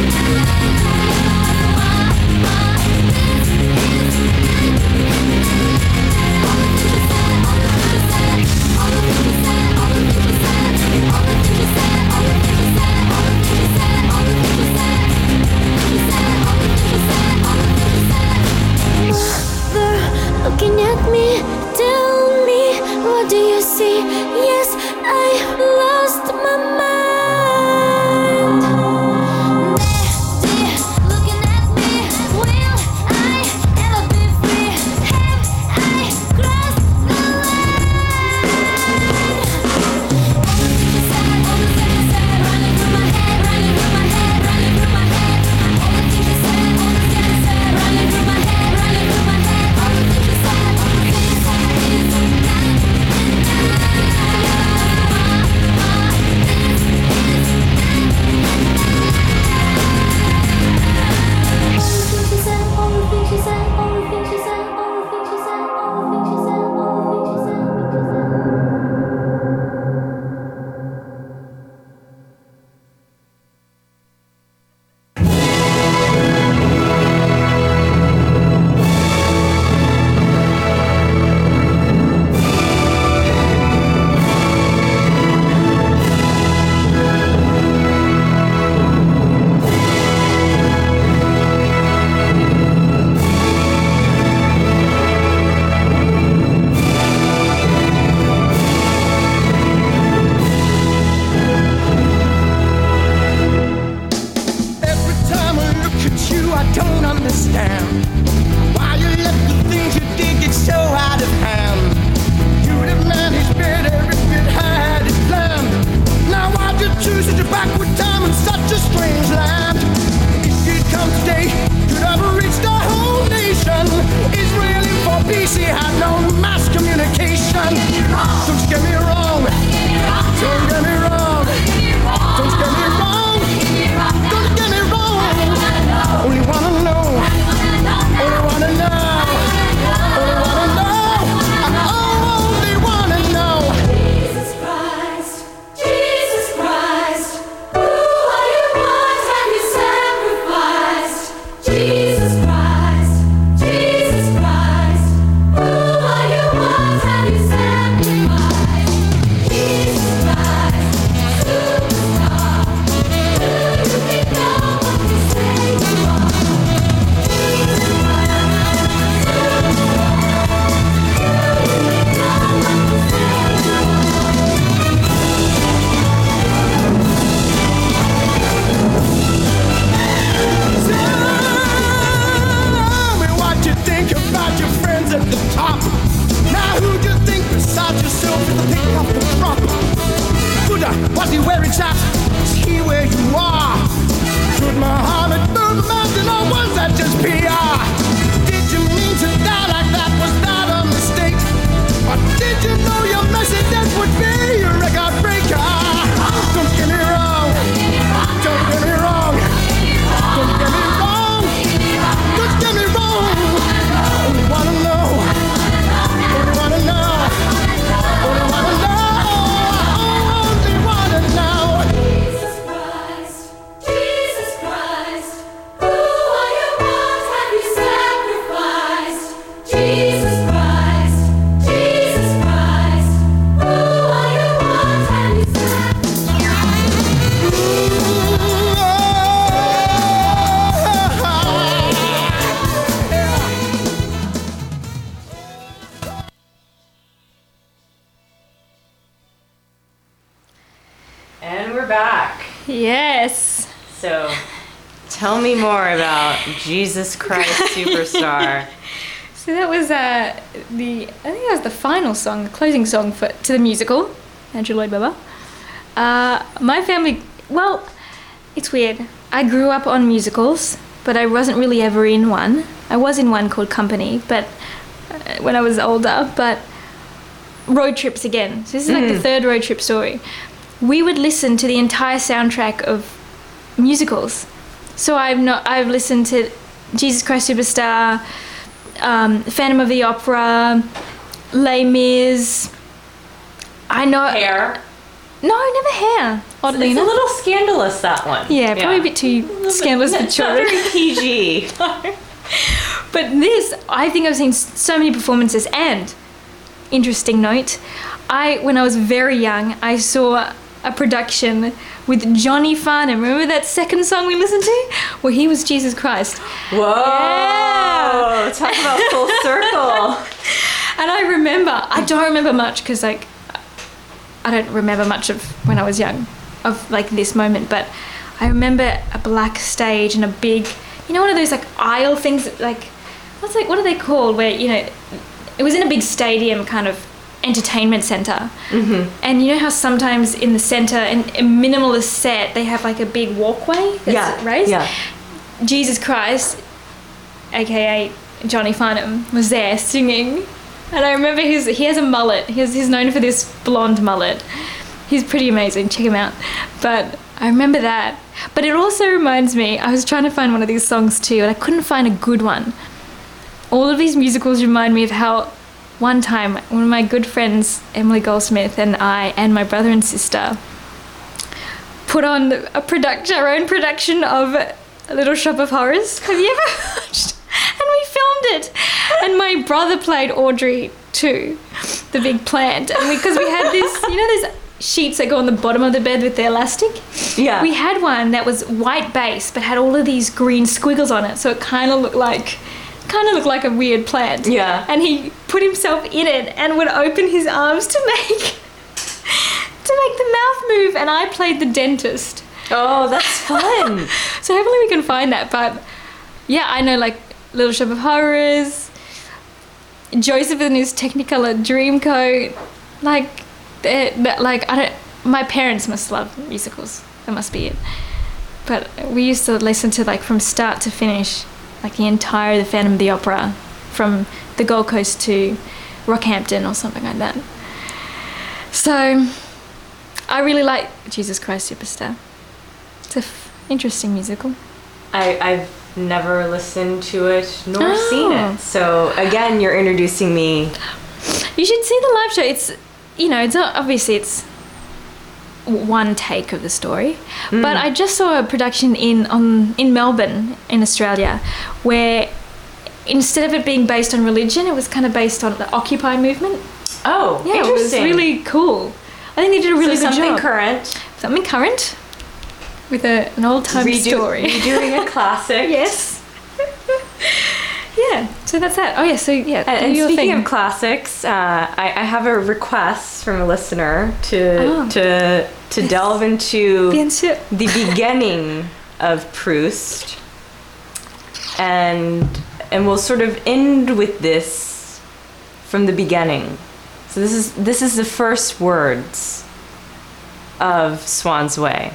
All the things you said, understand why you let the things you did get so out of hand. You demand his bed every bit had it planned. Now why'd you choose such a backward time in such a strange land? If you'd come today, you'd have reached our whole nation. Israeli for peace, he had no mass communication. Don't get me wrong, don't get me wrong, don't get me wrong, don't get me wrong. Only wanna know, only wanna know, only wanna know, I only wanna know. Jesus Christ, Jesus Christ, who are you? What have you sacrificed? Jesus Christ, Jesus Christ, who are you? What have you sacrificed? Jesus Christ, superstar, do you think know what you say you are? Jesus Christ, superstar, do you think know what you say you are? Tell me what you think about your friends at the top. Now who'd you think besides yourself is the pick up the crop? Buddha, was he wearing chaps? Is he where you are? Should Muhammad move the mountain or was that just P R? Did you mean to die like that? Was that a mistake? Or did you know your message would be a record breaker? Don't get me wrong, don't get me wrong, don't get me wrong, don't get me wrong. Only wanna know, only wanna know, only wanna know, only wanna know. Jesus Christ, Jesus Christ, who are you? What have you sacrificed? Jesus Christ, Jesus Christ, who are you? What have you And we're back. Yes. So, tell me more about Jesus Christ Superstar. So that was uh, the, I think that was the final song, the closing song for to the musical, Andrew Lloyd Webber. Uh, my family, well, it's weird. I grew up on musicals, but I wasn't really ever in one. I was in one called Company, but uh, when I was older, but road trips again. So this is like the third road trip story. We would listen to the entire soundtrack of musicals. So I've not, I've listened to Jesus Christ Superstar, um, Phantom of the Opera, Les Mis. I know. Hair. No, never Hair. Oddly It's a enough. little scandalous, that one. Yeah, probably a bit too scandalous for It's not children. very P G. But this, I think I've seen s- so many performances. And interesting note, I when I was very young, I saw a production with Johnny Farnham. Remember that second song we listened to, where he was Jesus Christ? Whoa! Yeah. Talk about full circle. And I remember, I don't remember much because like I don't remember much of when I was young, of like this moment. But I remember a black stage and a big, you know, one of those like aisle things, that, like what's like what are they called? Where you know, it was in a big stadium kind of entertainment center. Mm-hmm. And you know how sometimes in the center, in a minimalist set, they have like a big walkway that's Yeah, raised. yeah. Jesus Christ, aka Johnny Farnham, was there singing. And I remember his he has a mullet. He's he's known for this blonde mullet. He's pretty amazing. Check him out. But I remember that. But it also reminds me, I was trying to find one of these songs too, and I couldn't find a good one. All of these musicals remind me of how one time one of my good friends, Emily Goldsmith, and I and my brother and sister put on a production, our own production of A Little Shop of Horrors. Have you ever watched? And we filmed it. And my brother played Audrey too, the big plant. And because we, we had this, you know those sheets that go on the bottom of the bed with the elastic? Yeah. We had one that was white base but had all of these green squiggles on it, so it kind of looked like kind of looked like a weird plant. Yeah. And he put himself in it and would open his arms to make to make the mouth move, and I played the dentist. Oh, that's fun. So hopefully we can find that, but yeah, I know like Little Shop of Horrors, Joseph and his Technicolor Dreamcoat, like, they're, they're, like I don't. My parents must love musicals. That must be it. But we used to listen to like from start to finish, like the entire The Phantom of the Opera, from the Gold Coast to Rockhampton or something like that. So I really like Jesus Christ Superstar. It's an f- interesting musical. I, I've never listened to it nor Oh. seen it. So again, you're introducing me. You should see the live show. It's, you know, it's not, obviously it's one take of the story, but I just saw a production in on in Melbourne in Australia where instead of it being based on religion, it was kind of based on the Occupy movement. Oh, Yeah, it was interesting. really cool. I think they did a really so good something job. current. Something current with a, an old time Redo- story. Redoing a classic. Yes. Yeah. So that's that. Oh yeah. So yeah. And, do and your speaking thing. of classics, uh, I, I have a request from a listener to Oh. to to delve into Bien sûr. the beginning of Proust, and and we'll sort of end with this from the beginning. So this is this is the first words of Swan's Way.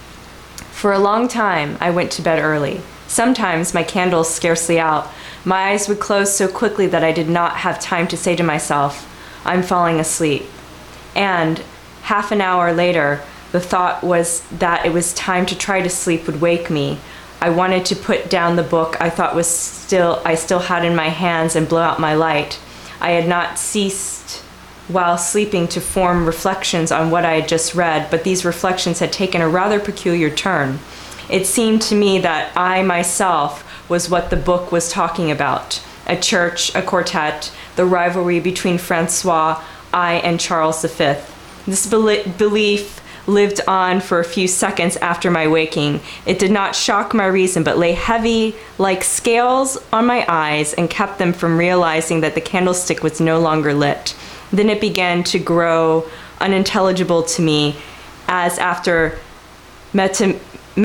For a long time, I went to bed early. Sometimes, my candles scarcely out, my eyes would close so quickly that I did not have time to say to myself, I'm falling asleep. And half an hour later, the thought was that it was time to try to sleep would wake me. I wanted to put down the book I thought was still I still had in my hands and blow out my light. I had not ceased while sleeping to form reflections on what I had just read, but these reflections had taken a rather peculiar turn. It seemed to me that I myself was what the book was talking about. A church, a quartet, the rivalry between Francois, I, and Charles the Fifth. This bel- belief lived on for a few seconds after my waking. It did not shock my reason, but lay heavy like scales on my eyes and kept them from realizing that the candlestick was no longer lit. Then it began to grow unintelligible to me, as after meta-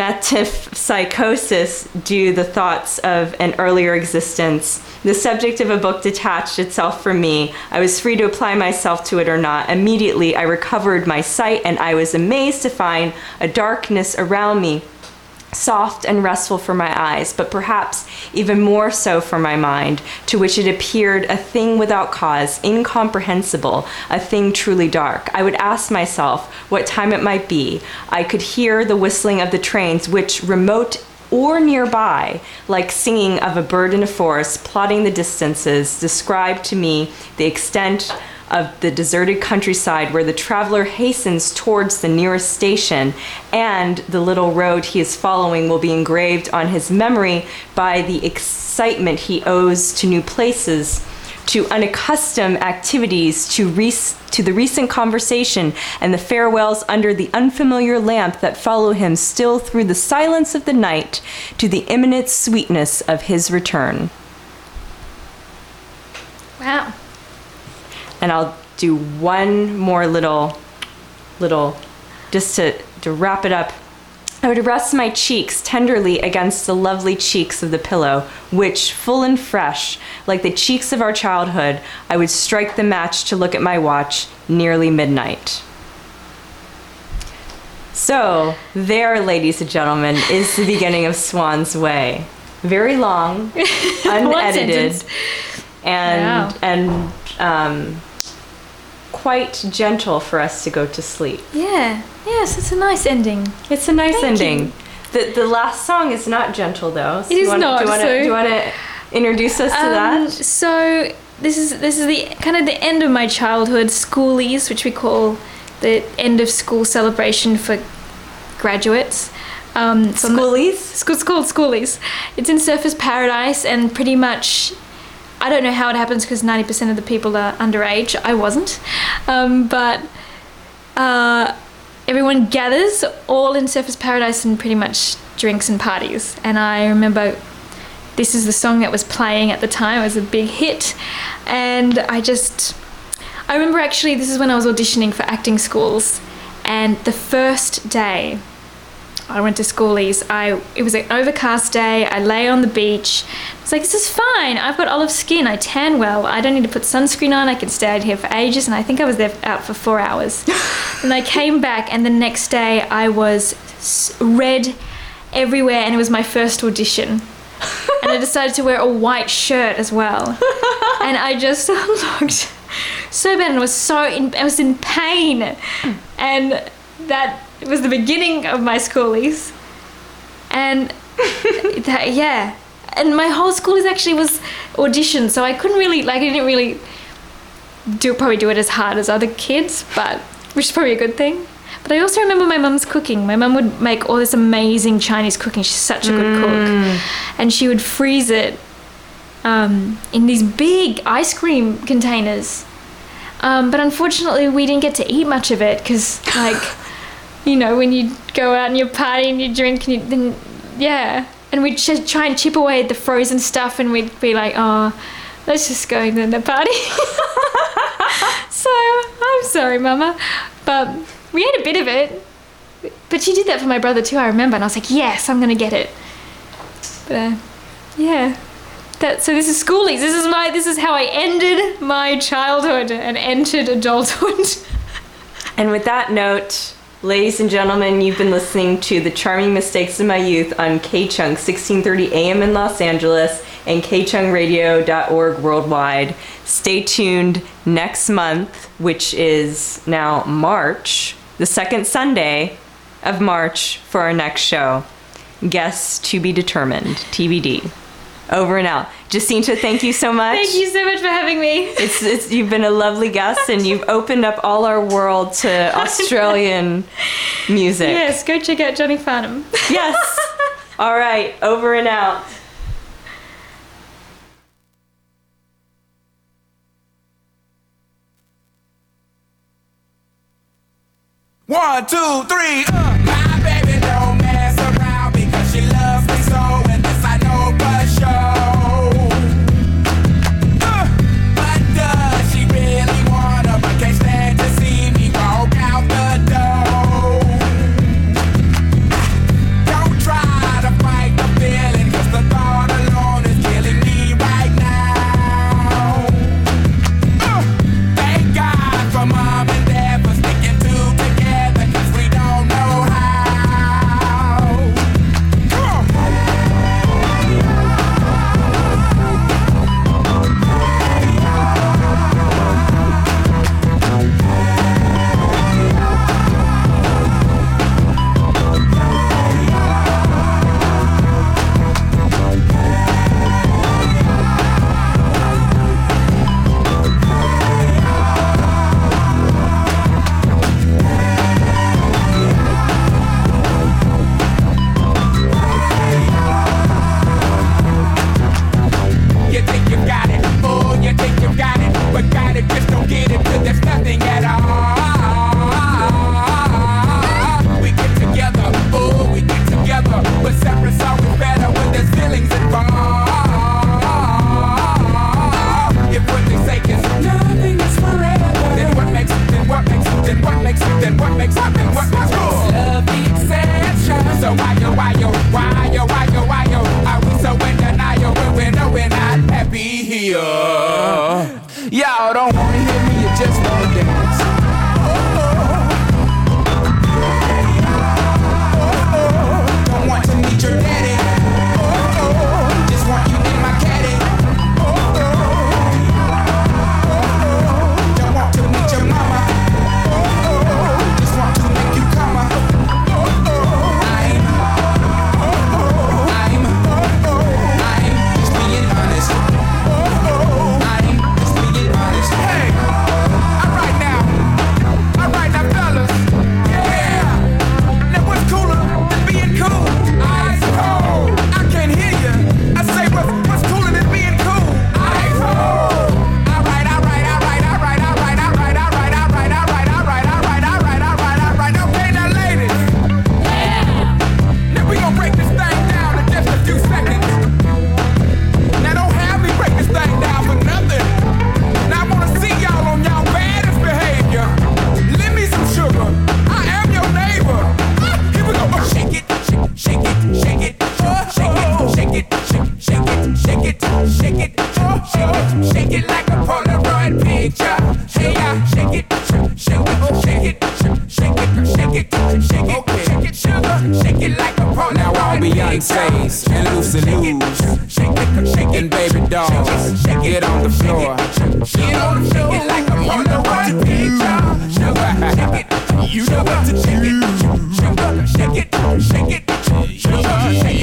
metempsychosis do the thoughts of an earlier existence. The subject of a book detached itself from me. I was free to apply myself to it or not. Immediately I recovered my sight, and I was amazed to find a darkness around me, soft and restful for my eyes, but perhaps even more so for my mind, to which it appeared a thing without cause, incomprehensible, a thing truly dark. I would ask myself what time it might be. I could hear the whistling of the trains, which, remote or nearby, like singing of a bird in a forest, plotting the distances, described to me the extent of the deserted countryside where the traveler hastens towards the nearest station, and the little road he is following will be engraved on his memory by the excitement he owes to new places, to unaccustomed activities, to, rec- to the recent conversation, and the farewells under the unfamiliar lamp that follow him still through the silence of the night, to the imminent sweetness of his return. Wow. And I'll do one more little, little, just to, to wrap it up. I would rest my cheeks tenderly against the lovely cheeks of the pillow, which, full and fresh, like the cheeks of our childhood, I would strike the match to look at my watch, nearly midnight. So, there, ladies and gentlemen, is the beginning of Swan's Way. Very long, unedited, sentence. and Wow. and um, quite gentle for us to go to sleep. Yeah. Yes, it's a nice ending. It's a nice Thank ending. you. The the last song is not gentle though. So It you is wanna, not, Do you want to so- do you want to introduce us to Um, that? So this is this is the kind of the end of my childhood, schoolies, which we call the end of school celebration for graduates. Um, so Schoolies? School, it's called Schoolies. It's in Surfers Paradise, and pretty much, I don't know how it happens because ninety percent of the people are underage. I wasn't, um, but uh, everyone gathers all in Surfers Paradise and pretty much drinks and parties. And I remember this is the song that was playing at the time. It was a big hit, and I just I remember actually this is when I was auditioning for acting schools, and the first day I went to schoolies. I it was an overcast day. I lay on the beach. I was like, this is fine. I've got olive skin. I tan well. I don't need to put sunscreen on. I can stay out here for ages. And I think I was there out for four hours. And I came back, and the next day I was s- red everywhere, and it was my first audition. And I decided to wear a white shirt as well. And I just looked so bad, and I was so in, I was in pain. And that was the beginning of my schoolies. And that, yeah. And my whole schoolies actually was audition, so I couldn't really, like, I didn't really do probably do it as hard as other kids, but which is probably a good thing. But I also remember my mum's cooking. My mum would make all this amazing Chinese cooking. She's such a good Mm. cook. And she would freeze it um, in these big ice cream containers. Um, but unfortunately, we didn't get to eat much of it because, like, you know, when you go out and you party and you drink, and you, then, yeah. And we'd just try and chip away at the frozen stuff, and we'd be like, oh, let's just go to the party. So, I'm sorry, Mama. But we ate a bit of it. But she did that for my brother too, I remember. And I was like, yes, I'm going to get it. But, uh, yeah. That, so this is schoolies. This is my. This is how I ended my childhood and entered adulthood. And with that note, ladies and gentlemen, you've been listening to The Charming Mistakes of My Youth on K-Chung, sixteen thirty A M in Los Angeles and k chung radio dot org worldwide. Stay tuned next month, which is now March, the second Sunday of March, for our next show. Guests to be determined, T B D. Over and out. Jacinta, thank you so much. Thank you so much for having me. It's, it's you've been a lovely guest, and you've opened up all our world to Australian music. Yes, go check out Johnny Farnham. Yes. All right, over and out. One, two, three, uh. My baby don't mess around because she loves me so, and this I know for sure. Uh. But does she really wanna, but can't stand to see me walk out the door? Don't try to fight the feeling, cause the thought alone is killing me right now. Uh. Thank God for mom and dad for sticking together, cause we don't know how. Come You think you got it, oh, you think you got it, but got it, just don't get it, cause there's nothing at all. We get together, oh, we get together, but separate's always better when there's feelings involved. If what they say is nothing is forever, then what makes it, then what makes it, then what makes it, then what makes it, then what makes it? Love the exception. So why yo, why yo, why yo, why yo, why yo, are we so in denial when we know we're not happy here? Y'all don't wanna hear me, you just wanna dance. Don't want to meet your daddy. Just want you in my caddy. Don't want to meet your mama. Just want to make you come. I'm, I'm, I'm just being honest. I'm just being honest. Hey. shake it, shake it, shake it like a Polaroid picture. Hey, yeah, shake it, shake it, shake it, shake it, shake it, shake it, shake it, sugar, shake it like a Polaroid. Now all Beyonce's and Lucy Lou's shake it, shake it, and baby dolls, get on the floor. Get on the floor, shake it like a Polaroid picture. Sugar, shake it, you know what to shake it, sugar, shake it, shake it, sugar, shake it.